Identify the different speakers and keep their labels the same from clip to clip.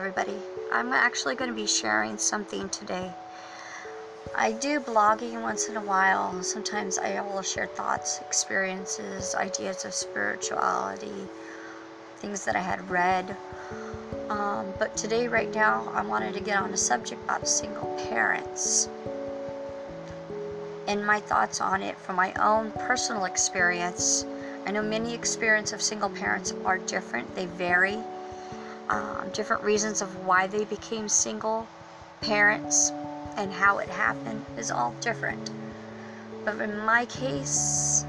Speaker 1: everybody. I'm actually going to be sharing something today. I do blogging once in a while. Sometimes I will share thoughts, experiences, ideas of spirituality, things that I had read. But today, right now, I wanted to get on a subject about single parents and my thoughts on it from my own personal experience. I know many experiences of single parents are different. They vary. Different reasons of why they became single parents and how it happened is all different. But in my case,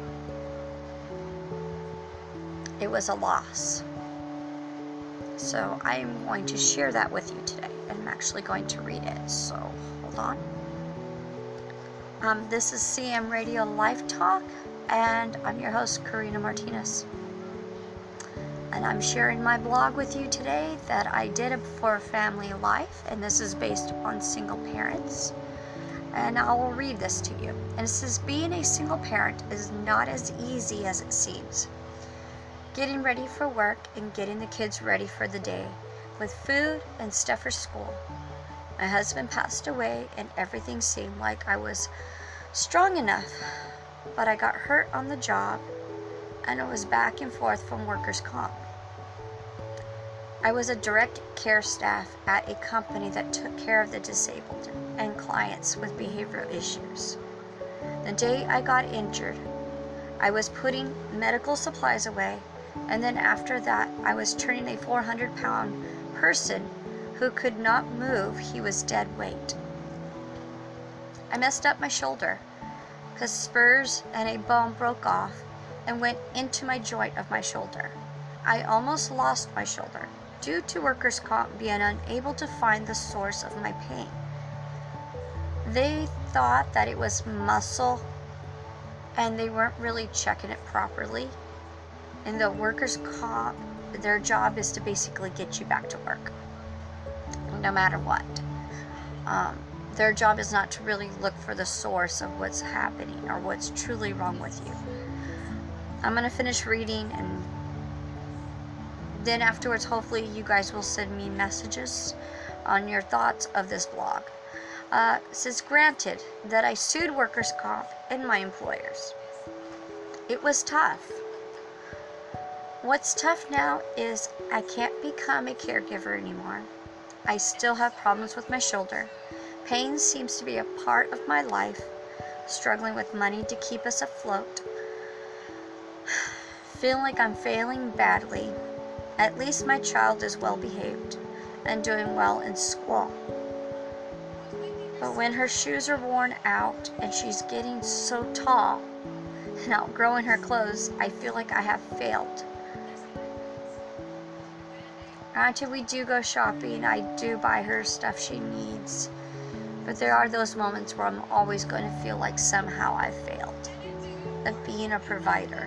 Speaker 1: it was a loss. So I'm going to share that with you today. I'm actually going to read it, so hold on. This is CM Radio Life Talk, and I'm your host, Karina Martinez. And I'm sharing my blog with you today that I did for family life, and this is based upon single parents. And I will read this to you. And it says, being a single parent is not as easy as it seems. Getting ready for work and getting the kids ready for the day with food and stuff for school. My husband passed away and everything seemed like I was strong enough, but I got hurt on the job and it was back and forth from workers' comp. I was a direct care staff at a company that took care of the disabled and clients with behavioral issues. The day I got injured, I was putting medical supplies away, and then after that, I was turning a 400-pound person who could not move. He was dead weight. I messed up my shoulder because spurs and a bone broke off and went into my joint of my shoulder. I almost lost my shoulder due to workers' comp being unable to find the source of my pain. They thought that it was muscle and they weren't really checking it properly. And the workers' comp, their job is to basically get you back to work, no matter what. Their job is not to really look for the source of what's happening or what's truly wrong with you. I'm going to finish reading, and then afterwards, hopefully you guys will send me messages on your thoughts of this blog. It says, granted that I sued workers' comp and my employers. It was tough. What's tough now is I can't become a caregiver anymore. I still have problems with my shoulder. Pain seems to be a part of my life. Struggling with money to keep us afloat. Feeling like I'm failing badly. At least my child is well behaved and doing well in school. But when her shoes are worn out and she's getting so tall and outgrowing her clothes, I feel like I have failed. Granted, we do go shopping. I do buy her stuff she needs. But there are those moments where I'm always going to feel like somehow I failed at being a provider.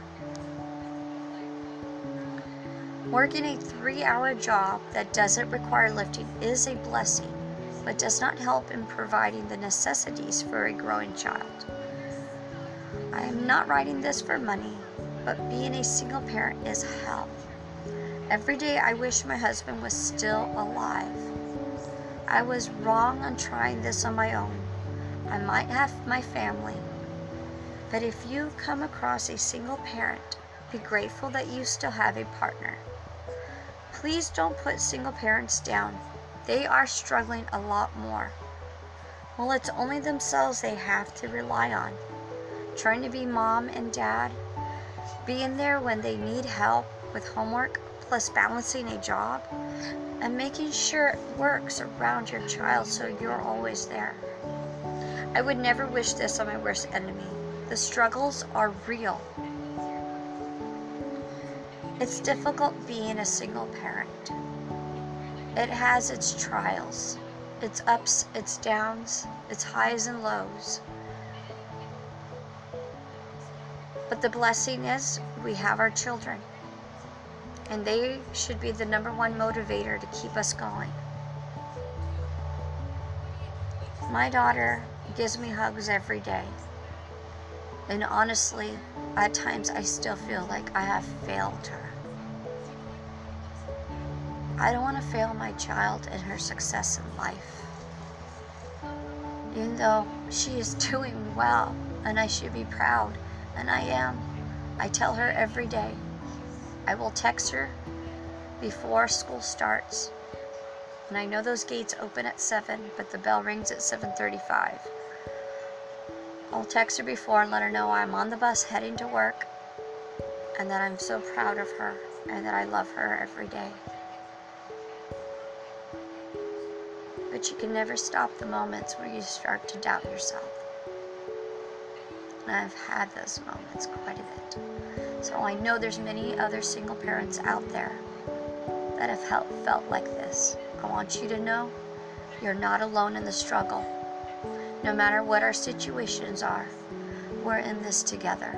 Speaker 1: Working a 3-hour job that doesn't require lifting is a blessing, but does not help in providing the necessities for a growing child. I am not writing this for money, but being a single parent is hell. Every day I wish my husband was still alive. I was wrong on trying this on my own. I might have my family. But if you come across a single parent, be grateful that you still have a partner. Please don't put single parents down. They are struggling a lot more. Well, it's only themselves they have to rely on. Trying to be mom and dad, being there when they need help with homework, plus balancing a job, and making sure it works around your child so you're always there. I would never wish this on my worst enemy. The struggles are real. It's difficult being a single parent. It has its trials, its ups, its downs, its highs and lows. But the blessing is we have our children. And they should be the #1 motivator to keep us going. My daughter gives me hugs every day. And honestly, at times I still feel like I have failed her. I don't want to fail my child in her success in life. Even though she is doing well and I should be proud, and I am. I tell her every day. I will text her before school starts. And I know those gates open at 7, but the bell rings at 7:35. I'll text her before and let her know I'm on the bus heading to work, and that I'm so proud of her and that I love her every day. But you can never stop the moments where you start to doubt yourself. And I've had those moments quite a bit. So I know there's many other single parents out there that have felt like this. I want you to know you're not alone in the struggle. No matter what our situations are, we're in this together.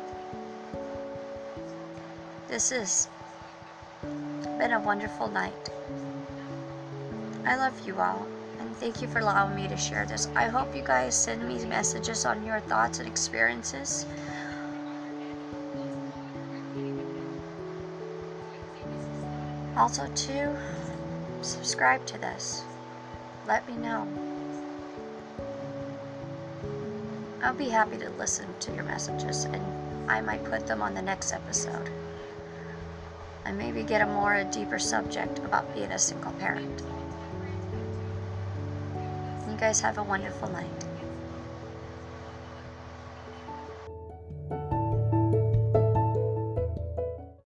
Speaker 1: This has been a wonderful night. I love you all, and thank you for allowing me to share this. I hope you guys send me messages on your thoughts and experiences. Also, too, subscribe to this. Let me know. I'll be happy to listen to your messages, and I might put them on the next episode. And maybe get a deeper subject about being a single parent. You guys have a wonderful night.